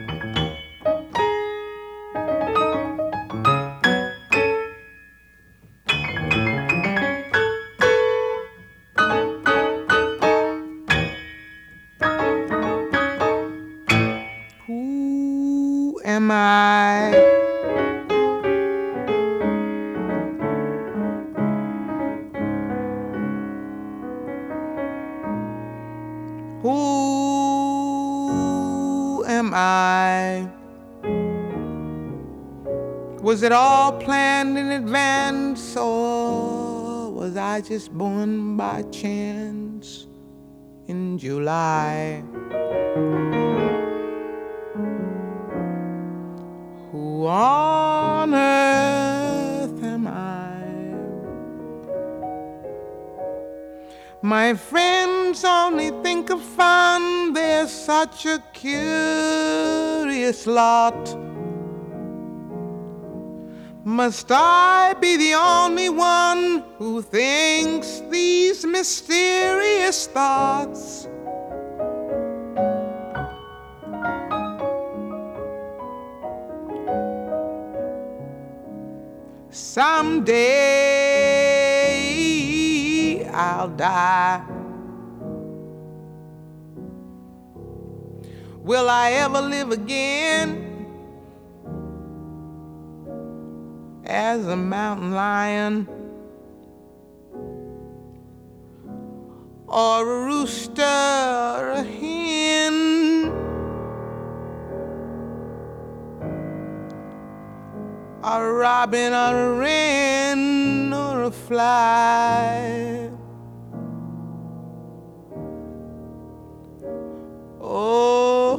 Who am I? Who am I? Was it all planned in advance, or was I just born by chance in July? Who on earth am I? My friends only think of fun, they're such a curious lot. Must I be the only one who thinks these mysterious thoughts? Someday I'll die. Will I ever live again as a mountain lion or a rooster or a hen or a robin or a wren or a fly? Oh,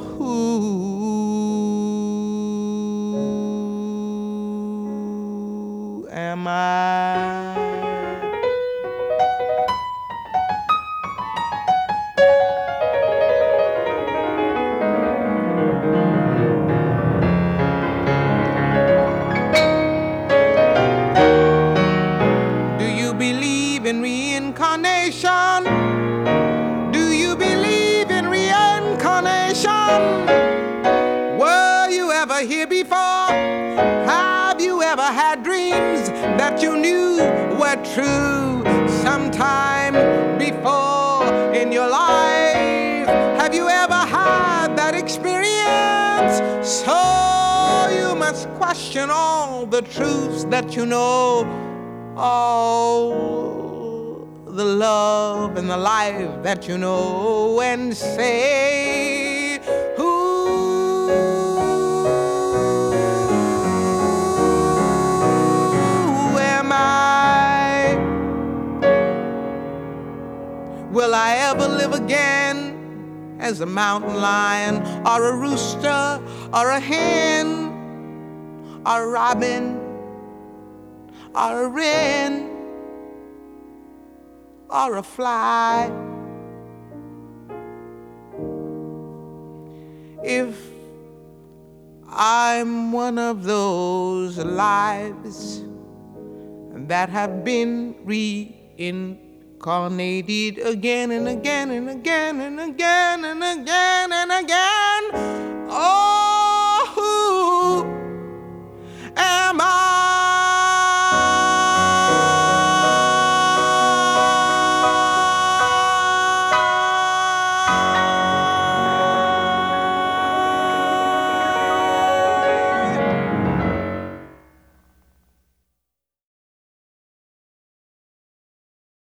who am I? Do you believe in reincarnation? Do you believe in reincarnation? Were you ever here before? Have you ever had dreams that you knew were true sometime before in your life? Have you ever had that experience? So you must question all the truths that you know, all the love and the life that you know, and say, who am I? Will I ever live again as a mountain lion or a rooster or a hen or a robin or a wren or a fly? If I'm one of those lives that have been reincarnated again and again and again and again and again and again, oh,